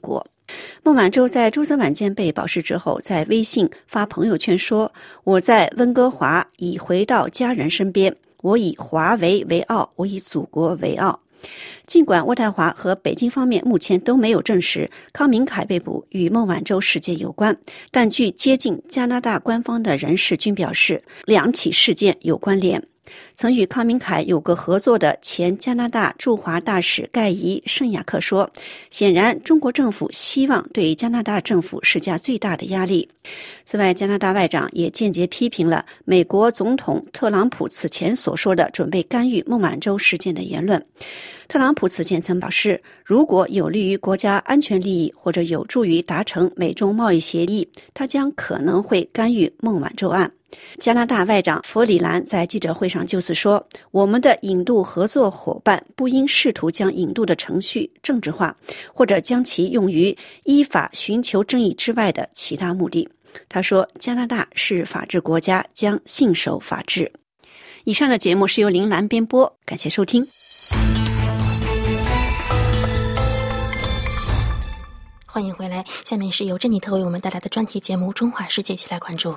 孟晚舟在周三晚间被保释之后，在微信发朋友圈说：“我在温哥华已回到家人身边，我以华为为傲，我以祖国为傲。”尽管渥太华和北京方面目前都没有证实康明凯被捕与孟晚舟事件有关，但据接近加拿大官方的人士均表示，两起事件有关联。曾与康明凯有过合作的前加拿大驻华大使盖伊·圣雅克说，显然中国政府希望对加拿大政府施加最大的压力。此外，加拿大外长也间接批评了美国总统特朗普此前所说的准备干预孟晚舟事件的言论。特朗普此前曾表示，如果有利于国家安全利益或者有助于达成美中贸易协议，他将可能会干预孟晚舟案。加拿大外长弗里兰在记者会上就此说，我们的引渡合作伙伴不应试图将引渡的程序政治化，或者将其用于依法寻求正义之外的其他目的。他说，加拿大是法治国家，将信守法治。以上的节目是由林兰编播，感谢收听。
欢迎回来，下面是由珍妮特为我们带来的专题节目《中华世界》，一起来关注。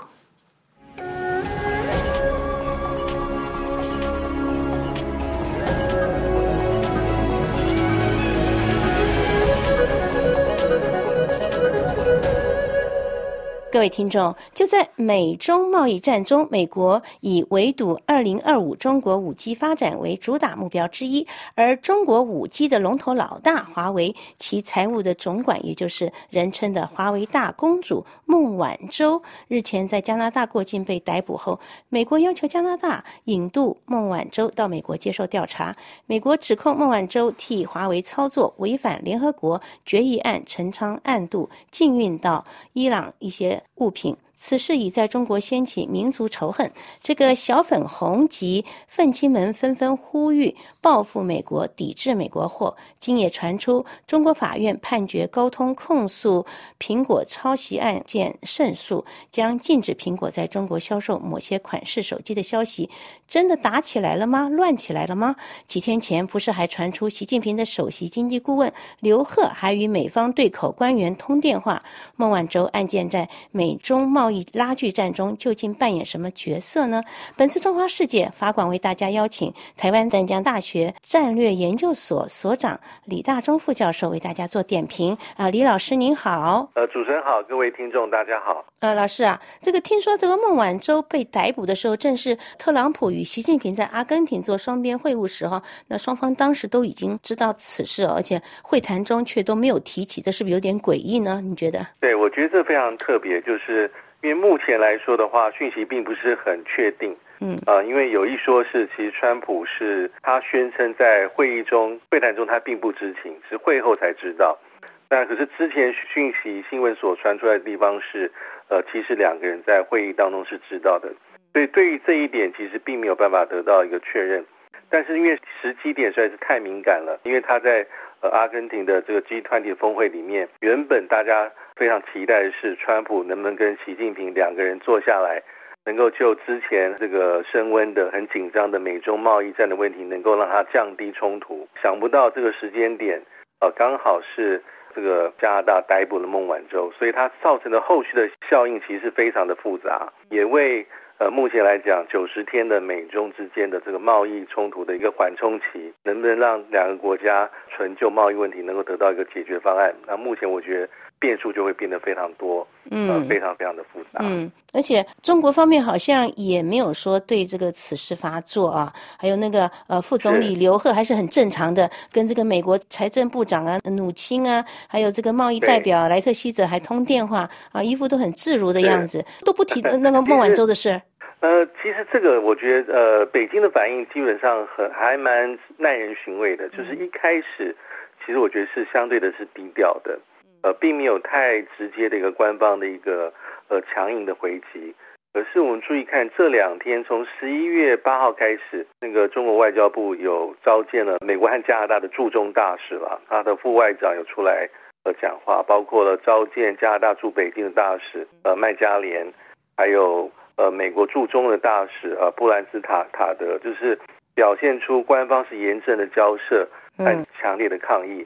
各位听众，就在美中贸易战中，美国以围堵2025中国 5G 发展为主打目标之一，而中国 5G 的龙头老大华为，其财务的总管，也就是人称的华为大公主孟晚舟，日前在加拿大过境被逮捕后，美国要求加拿大引渡孟晚舟到美国接受调查。美国指控孟晚舟替华为操作违反联合国决议案，陈仓暗渡禁运到伊朗一些物品。此事已在中国掀起民族仇恨，这个小粉红及愤青们纷纷呼吁报复美国，抵制美国货。今也传出中国法院判决高通控诉苹果抄袭案件胜诉，将禁止苹果在中国销售某些款式手机的消息。真的打起来了吗？乱起来了吗？几天前不是还传出习近平的首席经济顾问刘鹤还与美方对口官员通电话？孟晚舟案件在美中贸易拉锯战中究竟扮演什么角色呢？本次中华世界法广为大家邀请台湾淡江大学战略研究所所长李大中副教授为大家做点评。李老师您好。
主持人好，各位听众大家好。
老师啊，这个听说这个孟晚舟被逮捕的时候，正是特朗普与习近平在阿根廷做双边会晤时候，那双方当时都已经知道此事，而且会谈中却都没有提起，这是不是有点诡异呢？你觉得？
对，我觉得这非常特别，就是因为目前来说的话，讯息并不是很确定。因为有一说是，其实川普是他宣称在会谈中他并不知情，是会后才知道。那可是之前讯息新闻所传出来的地方是，其实两个人在会议当中是知道的。所以对于这一点，其实并没有办法得到一个确认。但是因为时机点实在是太敏感了，因为他在阿根廷的这个 G20 峰会里面，原本大家非常期待的是川普能不能跟习近平两个人坐下来，能够就之前这个升温的很紧张的美中贸易战的问题，能够让它降低冲突。想不到这个时间点，刚好是这个加拿大逮捕了孟晚舟，所以它造成的后续的效应其实非常的复杂，也为目前来讲90天的美中之间的这个贸易冲突的一个缓冲期，能不能让两个国家纯就贸易问题能够得到一个解决方案？那目前我觉得变数就会变得非常多，非常非常的复杂。
而且中国方面好像也没有说对这个此事发作啊，还有那个副总理刘鹤还是很正常的，跟这个美国财政部长啊努钦啊，还有这个贸易代表莱特希泽还通电话啊，一副都很自如的样子，都不提那个孟晚舟的事。
其实这个我觉得北京的反应基本上还蛮耐人寻味的，就是一开始其实我觉得是相对的是低调的，并没有太直接的一个官方的一个强硬的回击。可是我们注意看这2天，从11月8号开始，那个中国外交部有召见了美国和加拿大的驻中大使了，他的副外长有出来讲话，包括了召见加拿大驻北京的大使麦加连，还有美国驻中的大使布兰斯塔德，就是表现出官方是严正的交涉和强烈的抗议。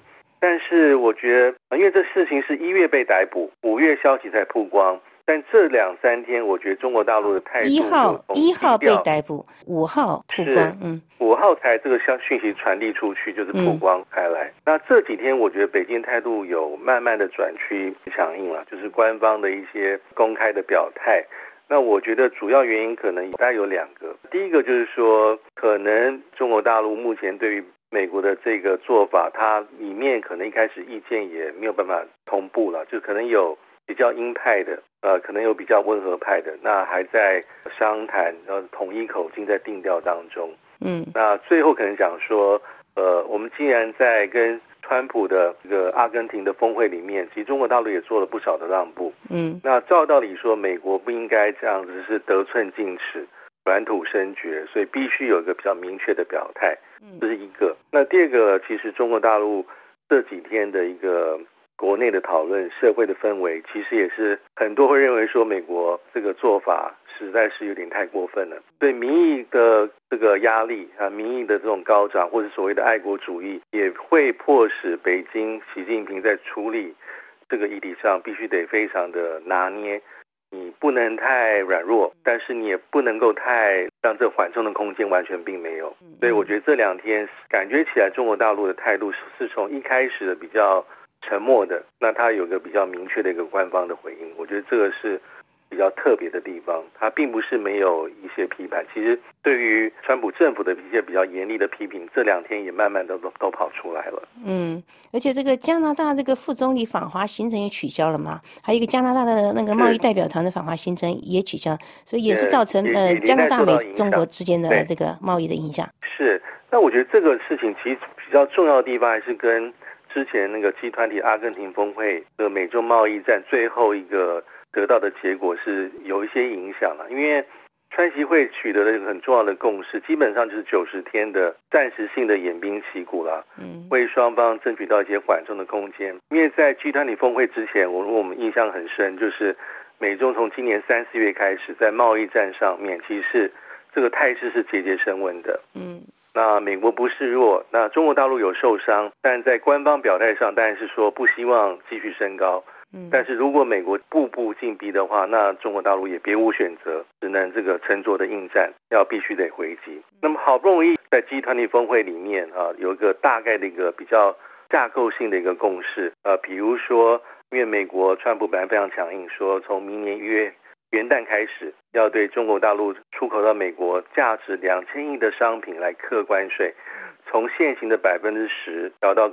但是我觉得，因为这事情是1月被逮捕，5月消息才曝光，但这2-3天，我觉得中国大陆的态度
1号被逮捕，5号曝光
，5号才这个讯息传递出去，就是曝光开来。那这几天，我觉得北京态度有慢慢的转趋强硬了，就是官方的一些公开的表态。那我觉得主要原因可能大概有2个，第一个就是说，可能中国大陆目前对于美国的这个做法，它里面可能一开始意见也没有办法同步了，就可能有比较鹰派的，可能有比较温和派的，那还在商谈，统一口径在定调当中。那最后可能讲说，我们既然在跟川普的这个阿根廷的峰会里面，其实中国大陆也做了不少的让步。那照道理说，美国不应该这样子是得寸进尺、软土深掘，所以必须有一个比较明确的表态，这是一个。那第二个，其实中国大陆这几天的一个国内的讨论、社会的氛围，其实也是很多会认为说，美国这个做法实在是有点太过分了。对民意的这个压力啊，民意的这种高涨，或者所谓的爱国主义，也会迫使北京习近平在处理这个议题上，必须得非常的拿捏。你不能太软弱，但是你也不能够太让这缓冲的空间完全并没有。所以我觉得这2天感觉起来，中国大陆的态度是从一开始的比较沉默的，那它有个比较明确的一个官方的回应，我觉得这个是比较特别的地方。它并不是没有一些批判，其实对于川普政府的一些比较严厉的批评，这2天也慢慢的都跑出来了。
而且这个加拿大这个副总理访华行程也取消了嘛，还有一个加拿大的那个贸易代表团的访华行程也取消，所以也是造成加拿大美中国之间的这个贸易的影响。
是，那我觉得这个事情其实比较重要的地方还是跟之前那个G20阿根廷峰会的美中贸易战最后一个得到的结果是有一些影响了，因为川习会取得了一个很重要的共识，基本上就是90天的暂时性的偃兵息鼓了，为双方争取到一些缓冲的空间。因为在G20峰会之前，我们印象很深，就是美中从今年3-4月开始在贸易战上面，其实这个态势是节节升温的。那美国不示弱，那中国大陆有受伤，但在官方表态上当然是说不希望继续升高。但是如果美国步步进逼的话，那中国大陆也别无选择，只能这个沉着的应战，必须得回击。那么好不容易在G20峰会里面有一个大概的一个比较架构性的一个共识，比如说，因为美国川普本来非常强硬，说从明年1月元旦开始要对中国大陆出口到美国价值2000亿的商品来课关税，从现行的10%调到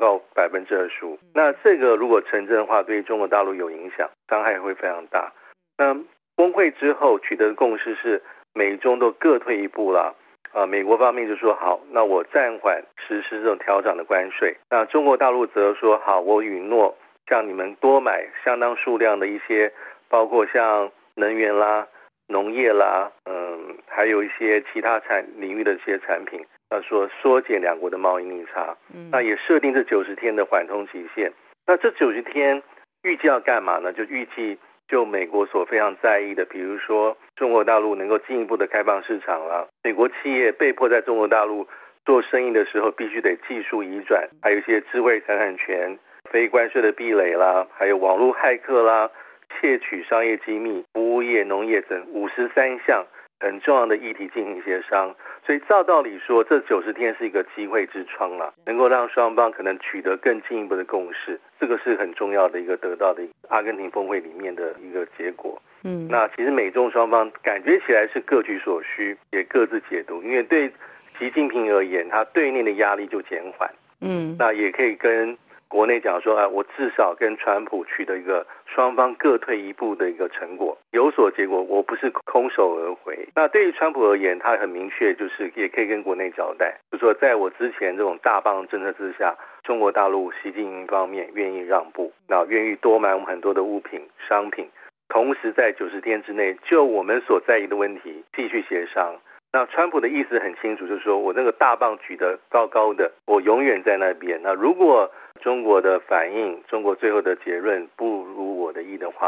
25%。那这个如果成真的话，对于中国大陆有影响，伤害会非常大。那峰会之后取得的共识是美中都各退一步了。美国方面就说好，那我暂缓实施这种调涨的关税。那中国大陆则说好，我允诺向你们多买相当数量的一些，包括像能源啦、农业啦，还有一些其他领域的一些产品，说缩减2国的贸易逆差。那也设定这90天的缓冲期限。那这90天预计要干嘛呢？就预计就美国所非常在意的，比如说中国大陆能够进一步的开放市场啦，美国企业被迫在中国大陆做生意的时候必须得技术移转，还有一些智慧财产权、非关税的壁垒啦，还有网络骇客啦、窃取商业机密、服务业、农业等53项很重要的议题进行协商。所以照道理说，这90天是一个机会之窗了，能够让双方可能取得更进一步的共识，这个是很重要的一个得到的阿根廷峰会里面的一个结果。那其实美中双方感觉起来是各取所需，也各自解读，因为对习近平而言，他对内的压力就减缓，那也可以跟国内讲说，我至少跟川普取得一个双方各退一步的一个成果，有所结果，我不是空手而回。那对于川普而言，他很明确，就是也可以跟国内交代，就是说在我之前这种大棒政策之下，中国大陆习近平方面愿意让步，那愿意多买我们很多的物品、商品，同时在90天之内就我们所在意的问题继续协商。那川普的意思很清楚，就是说我那个大棒举得高高的，我永远在那边。那如果中国的反应，中国最后的结论不如我的意的话，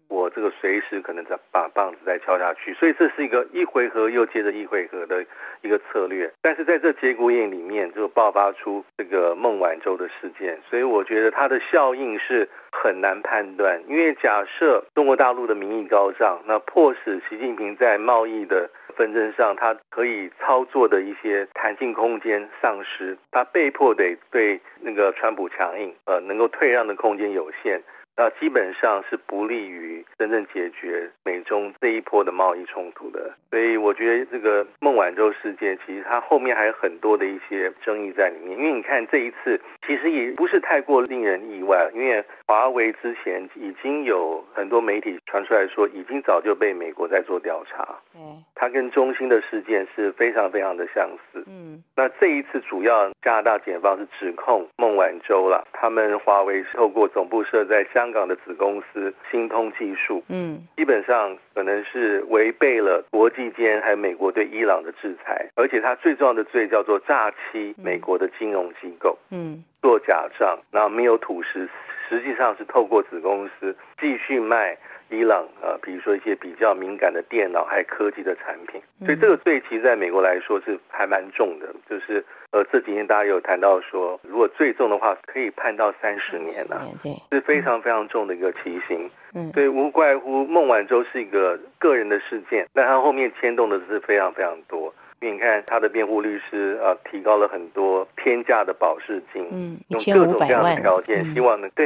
我这个随时可能再把棒子再敲下去，所以这是一回合又接着一回合的一个策略。但是在这节骨眼里面就爆发出这个孟晚舟的事件，所以我觉得它的效应是很难判断。因为假设中国大陆的民意高涨，那迫使习近平在贸易的纷争上他可以操作的一些弹性空间丧失，他被迫得对那个川普强硬，能够退让的空间有限，那基本上是不利于真正解决美中这一波的贸易冲突的。所以我觉得这个孟晚舟事件其实它后面还有很多的一些争议在里面。因为你看这一次其实也不是太过令人意外，因为华为之前已经有很多媒体传出来说已经早就被美国在做调查，它跟中兴的事件是非常非常的相似。那这一次主要加拿大检方是指控孟晚舟了，他们华为透过总部设在香港的子公司星通技术，基本上可能是违背了国际间还有美国对伊朗的制裁，而且它最重要的罪叫做诈欺美国的金融机构，做假账，然后没有吐实，实际上是透过子公司继续卖伊朗比如说一些比较敏感的电脑还有科技的产品。所以这个罪其实在美国来说是还蛮重的，就是这几年大家有谈到说如果最重的话可以判到30年是非常非常重的一个期刑。所以无怪乎孟晚舟是一个个人的事件，但他后面牵动的是非常非常多。因为你看他的辩护律师提高了很多天价的保释金，用各种各样的条件，希望能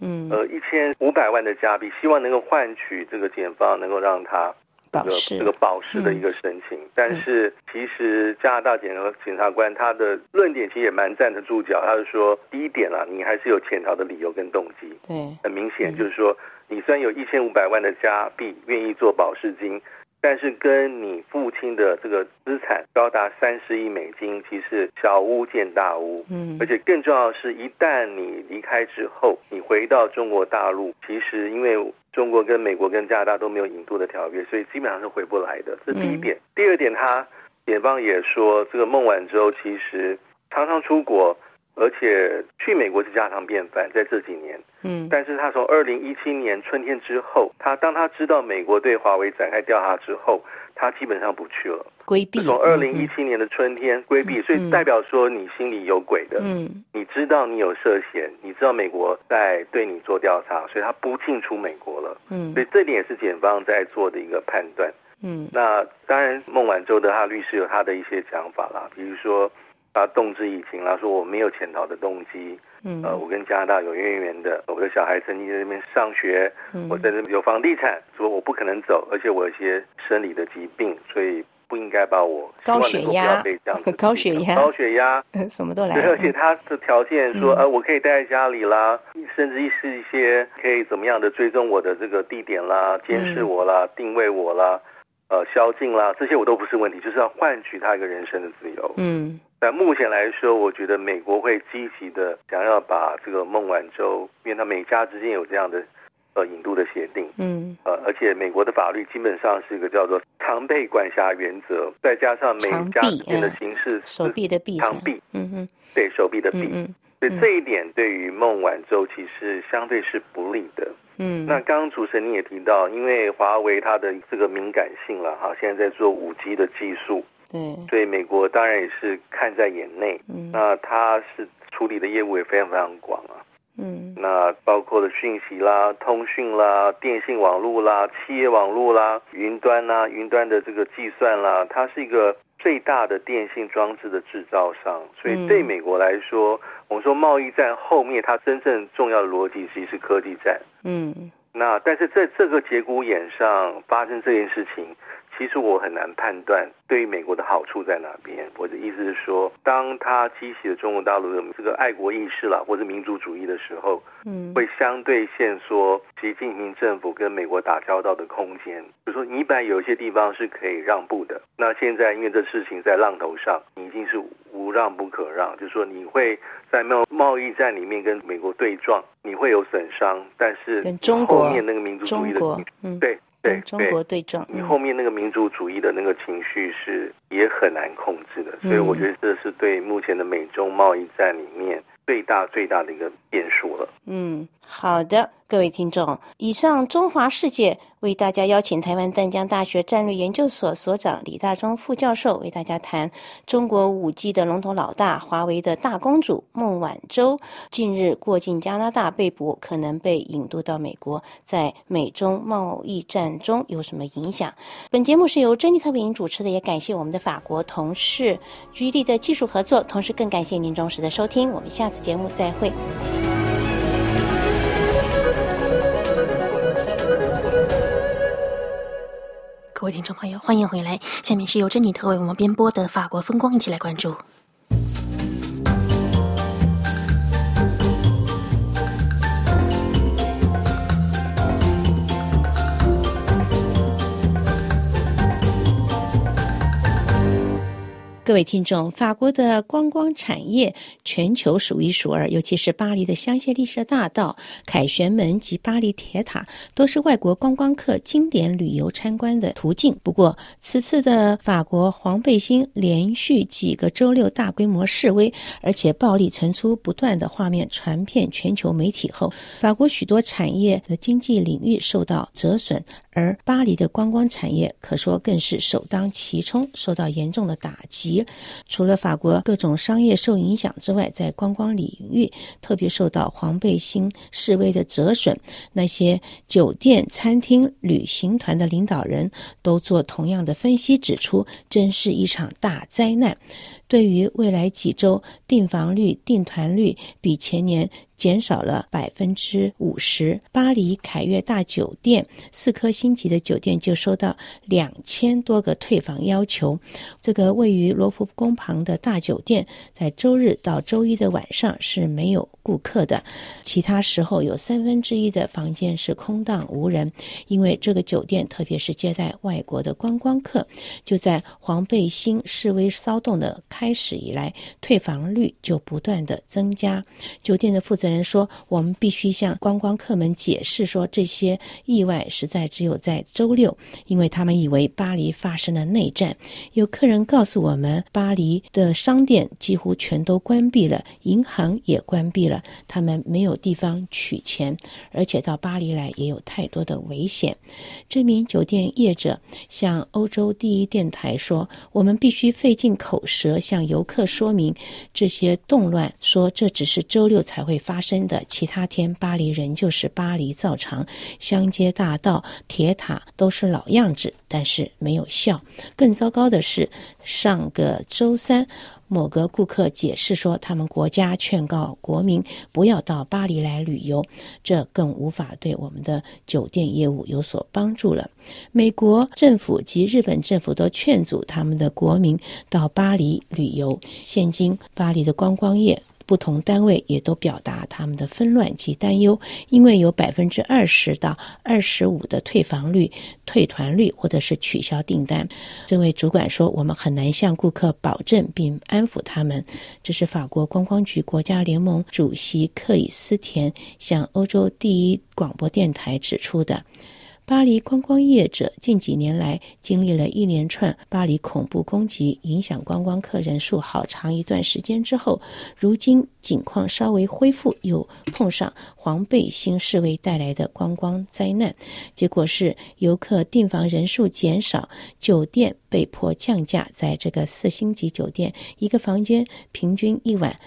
1500万的加币，希望能够换取这个检方能够让他这个保释的一个申请。但是其实加拿大检察官他的论点其实也蛮站得住脚，他是说第一点你还是有潜逃的理由跟动机，很明显就是说你虽然有1500万的加币愿意做保释金，但是跟你父亲的这个资产高达30亿美金，其实小巫见大巫。而且更重要的是一旦你离开之后，你回到中国大陆，其实因为中国跟美国跟加拿大都没有引渡的条约，所以基本上是回不来的，这是第一点。第二点，检方也说这个孟晚舟其实常常出国，而且去美国是家常便饭，在这几年。但是他从2017年春天之后，当他知道美国对华为展开调查之后，他基本上不去了，
规避。
从2017年的春天规避，所以代表说你心里有鬼的，你知道你有涉嫌，你知道美国在对你做调查，所以他不进出美国了。所以这点也是检方在做的一个判断。那当然孟晚舟的他律师有他的一些讲法啦，比如说他动之以情啦，说我没有潜逃的动机，我跟加拿大有渊源的，我的小孩曾经在那边上学，我在那边有房地产，说我不可能走，而且我有一些生理的疾病，所所以不应该把我
高血压、高血压什么都来了。
对，而且他的条件说，我可以待在家里啦，甚至是一些可以怎么样的追踪我的这个地点啦、监视我啦、定位我啦、宵禁啦，这些我都不是问题，就是要换取他一个人身的自由。但目前来说，我觉得美国会积极的想要把这个孟晚舟，因为他美加之间有这样的引渡的协定，而且美国的法律基本上是一个叫做常备管辖原则，再加上美加之间的形式
手臂的臂，
长臂，对，手臂的臂，所以这一点对于孟晚舟其实相对是不利的。那刚刚主持人你也提到，因为华为它的这个敏感性了哈，现在在做5G 的技术，
对，
所以美国当然也是看在眼内，那它是处理的业务也非常非常广啊。那包括了讯息啦、通讯啦、电信网络啦、企业网络啦、云端啦、云端的这个计算啦，它是一个最大的电信装置的制造商，所以对美国来说，我们说贸易战后面它真正重要的逻辑其实是科技战。那但是在这个节骨眼上发生这件事情，其实我很难判断对于美国的好处在哪边。我的意思是说，当他激起了中国大陆的这个爱国意识啦，或者民族主义的时候，会相对限缩习近平政府跟美国打交道的空间。比如说，你本来有一些地方是可以让步的，那现在因为这事情在浪头上，你已经是无让不可让，就是说你会在贸易战里面跟美国对撞，你会有损伤，但是
跟中国
后面那个民族主义的
对中国对撞，
你后面那个民族主义的那个情绪是也很难控制的，所以我觉得这是对目前的美中贸易战里面最大的一个变数了。
好的， 各位听众，以上中华世界为大家邀请台湾淡江大学战略研究所所长李大中副教授为大家谈中国5G 的龙头老大华为的大公主孟晚舟近日过境加拿大被捕，可能被引渡到美国，在美中贸易战中有什么影响？本节目是由珍妮特为您主持的，也感谢我们的法国同事居力的技术合作，同时更感谢您忠实的收听，我们下次节目再会。
各位听众朋友，欢迎回来。下面是由珍妮特为我们编播的法国风光，一起来关注。
各位听众，法国的观光产业全球数一数二，尤其是巴黎的香榭丽舍大道、凯旋门及巴黎铁塔都是外国观光客经典旅游参观的途径。不过此次的法国黄背心连续几个周六大规模示威，而且暴力层出不穷的画面传遍全球媒体后，法国许多产业的经济领域受到折损，而巴黎的观光产业可说更是首当其冲，受到严重的打击。除了法国各种商业受影响之外，在观光领域特别受到黄背心示威的折损，那些酒店、餐厅、旅行团的领导人都做同样的分析，指出真是一场大灾难。对于未来几周订房率、订团率比前年减少了 50%， 巴黎凯悦大酒店4颗星级的酒店就收到2000多个退房要求。这个位于罗浮宫旁的大酒店在周日到周一的晚上是没有顾客的，其他时候有1/3的房间是空荡无人，因为这个酒店特别是接待外国的观光客，就在黄背心示威骚动的开始以来，退房率就不断的增加。酒店的负责人说，我们必须向观光客们解释说，这些意外实在只有在周六，因为他们以为巴黎发生了内战。有客人告诉我们，巴黎的商店几乎全都关闭了，银行也关闭了，他们没有地方取钱，而且到巴黎来也有太多的危险。这名酒店业者向欧洲第一电台说，我们必须费尽口舌向游客说明这些动乱，说这只是周六才会发生的，其他天巴黎仍旧是巴黎照常，香街大道、铁塔都是老样子，但是没有效。更糟糕的是，上个周三某个顾客解释说，他们国家劝告国民不要到巴黎来旅游，这更无法对我们的酒店业务有所帮助了。美国政府及日本政府都劝阻他们的国民到巴黎旅游。现今巴黎的观光业不同单位也都表达他们的纷乱及担忧，因为有 20% 到 25% 的退房率、退团率或者是取消订单。这位主管说，我们很难向顾客保证并安抚他们。这是法国观光局国家联盟主席克里斯田向欧洲第一广播电台指出的。巴黎观光业者近几年来经历了一连串巴黎恐怖攻击，影响观光客人数好长一段时间之后，如今景况稍微恢复，又碰上黄背心示威带来的观光灾难，结果是游客订房人数减少，酒店被迫降价，在这个4星级酒店一个房间平均一晚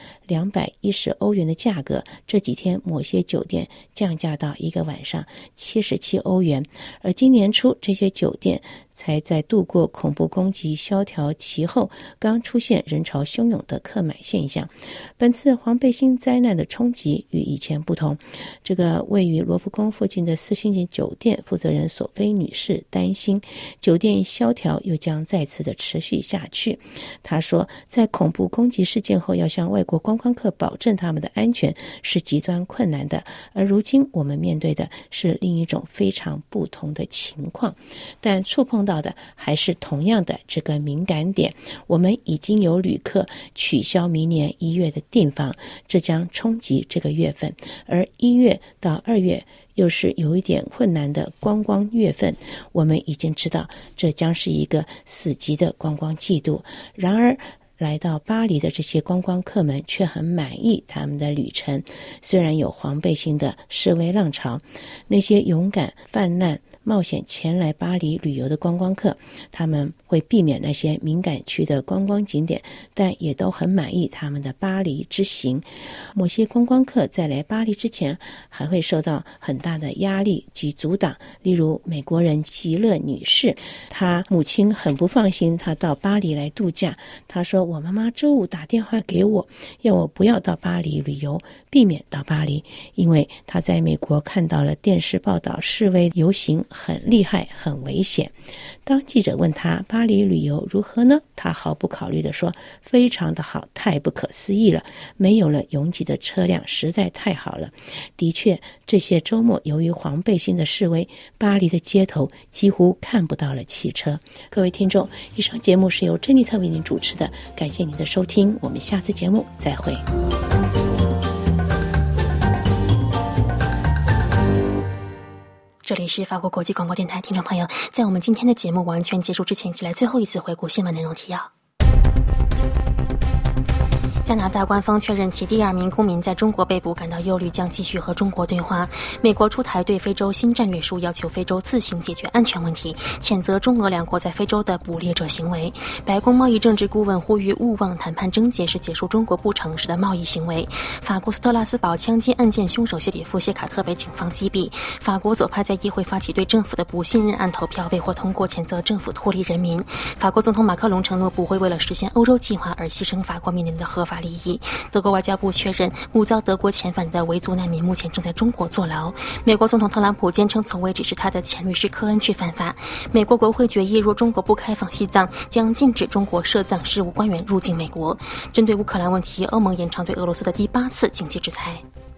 210欧元的价格，这几天某些酒店降价到一个晚上77欧元。而今年初这些酒店才在度过恐怖攻击萧条期后，刚出现人潮汹涌的客买现象。本次黄背心灾难的冲击与以前不同，这个位于罗浮宫附近的4星级酒店负责人索菲女士担心酒店萧条又将再次的持续下去。她说，在恐怖攻击事件后，要向外国观光客保证他们的安全是极端困难的，而如今我们面对的是另一种非常不同的情况，但触碰到的还是同样的这个敏感点。我们已经有旅客取消明年1月的订房，这将冲击这个月份，而1月到2月又是有一点困难的观光月份，我们已经知道这将是一个死寂的观光季度。然而来到巴黎的这些观光客们却很满意他们的旅程。虽然有黄背心的示威浪潮，那些勇敢泛滥冒险前来巴黎旅游的观光客，他们会避免那些敏感区的观光景点，但也都很满意他们的巴黎之行。某些观光客在来巴黎之前还会受到很大的压力及阻挡，例如美国人吉勒女士，她母亲很不放心她到巴黎来度假。她说，我妈妈周五打电话给我，要我不要到巴黎旅游，避免到巴黎，因为她在美国看到了电视报道示威游行很厉害很危险。当记者问他巴黎旅游如何呢，他毫不考虑地说，非常的好，太不可思议了，没有了拥挤的车辆，实在太好了。的确，这些周末由于黄背心的示威，巴黎的街头几乎看不到了汽车。各位听众，以上节目是由珍妮特为您主持的，感谢您的收听，我们下次节目再会。
这里是法国国际广播电台，听众朋友，在我们今天的节目完全结束之前，一起来最后一次回顾新闻内容提要。加拿大官方确认其第2名公民在中国被捕，感到忧虑，将继续和中国对话。美国出台对非洲新战略书，要求非洲自行解决安全问题，谴责中俄两国在非洲的捕猎者行为。白宫贸易政治顾问呼吁勿忘谈判症结是结束中国不诚实的贸易行为。法国斯特拉斯堡枪击案件凶手谢里夫·谢卡特被警方击毙。法国左派在议会发起对政府的不信任案投票，未获通过，谴责政府脱离人民。法国总统马克龙承诺不会为了实现欧洲计划而牺牲法国面临的合法利益。德国外交部确认，误遭德国遣返的维族难民目前正在中国坐牢。美国总统特朗普坚称从未指示他的前律师科恩去犯法。美国国会决议，若中国不开放西藏，将禁止中国涉藏事务官员入境美国。针对乌克兰问题，欧盟延长对俄罗斯的第8次经济制裁。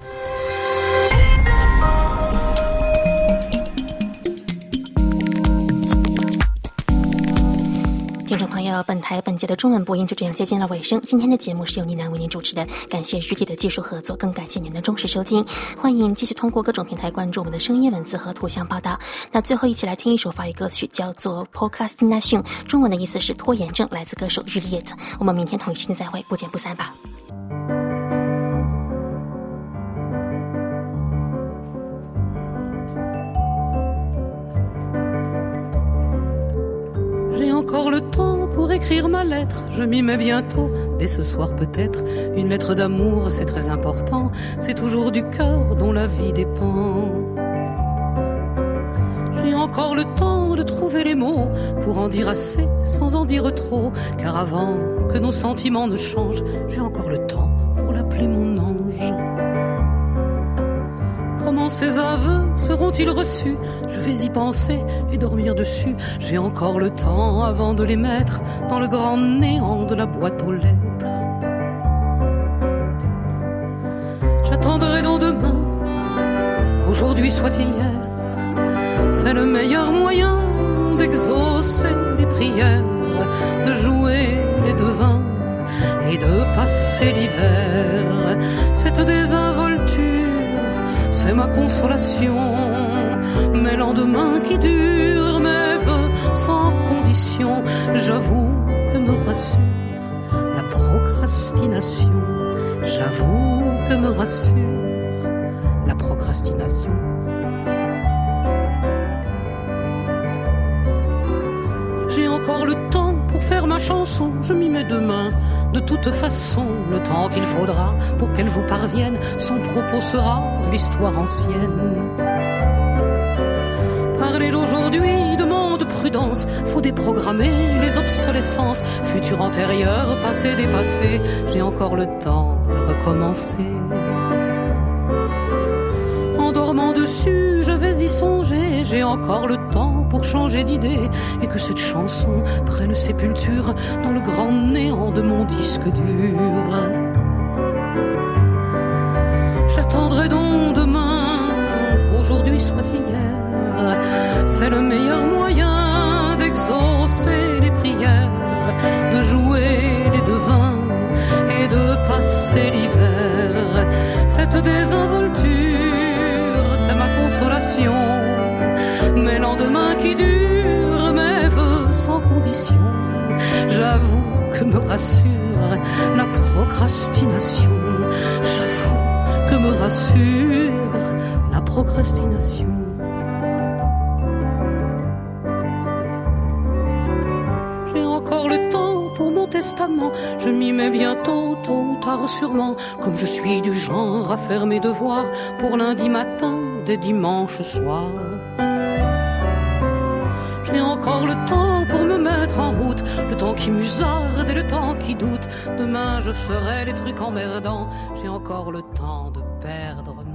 听众朋友，本台本节的中文播音就这样接近了尾声。今天的节目是由倪楠为您主持的，感谢日历的技术合作，更感谢您的忠实收听。欢迎继续通过各种平台关注我们的声音、文字和图像报道。那最后一起来听一首法语歌曲，叫做 Procrastination， 中文的意思是拖延症，来自歌手日丽叶子。我们明天同一时间再会，不见不散吧。
J'ai encore le temps pour écrire ma lettre, je m'y mets bientôt, dès ce soir peut-être. Une lettre d'amour, c'est très important, c'est toujours du cœur dont la vie dépend. J'ai encore le temps de trouver les mots pour en dire assez sans en dire trop, car avant que nos sentiments ne changent, j'ai encore le temps pour l'appeler mon ange. Comment ces aveux seront-ils reçus? Je vais y penser et dormir dessus. J'ai encore le temps avant de les mettre dans le grand néant de la boîte aux lettres. J'attendrai donc demain qu'aujourd'hui soit hier. C'est le meilleur moyen d'exaucer les prières, de jouer les devins et de passer l'hiver. Cette désinvolture, c'est ma consolation, mes lendemains qui durent, mes vœux sans condition. J'avoue que me rassure la procrastination. J'avoue que me rassure la procrastination. J'ai encore le temps pour faire ma chanson, je m'y mets demain. De toute façon, le temps qu'il faudra pour qu'elle vous parvienne, son propos sera de l'histoire ancienne. Parler d'aujourd'hui demande prudence, faut déprogrammer les obsolescences. Futur antérieur, passé dépassé, j'ai encore le temps de recommencer. En dormant dessus, je vais y songer, j'ai encore le temps pour changer d'idée et que cette chanson prenne sépulture dans le grand néant de mon disque dur. J'attendrai donc demain qu'aujourd'hui soit hier. C'est le meilleur moyen d'exaucer les prières, de jouer les devins et de passer l'hiver. Cette désinvolture, c'est ma consolation, mes lendemains qui durent, mes vœux sans condition. J'avoue que me rassure la procrastination. J'avoue que me rassure la procrastination. J'ai encore le temps pour mon testament. Je m'y mets bientôt, tôt ou tard sûrement. Comme je suis du genre à faire mes devoirs pour lundi matin dès dimanche soir. J'ai encore le temps pour me mettre en route, le temps qui musarde et le temps qui doute. Demain je ferai les trucs emmerdants. J'ai encore le temps de perdre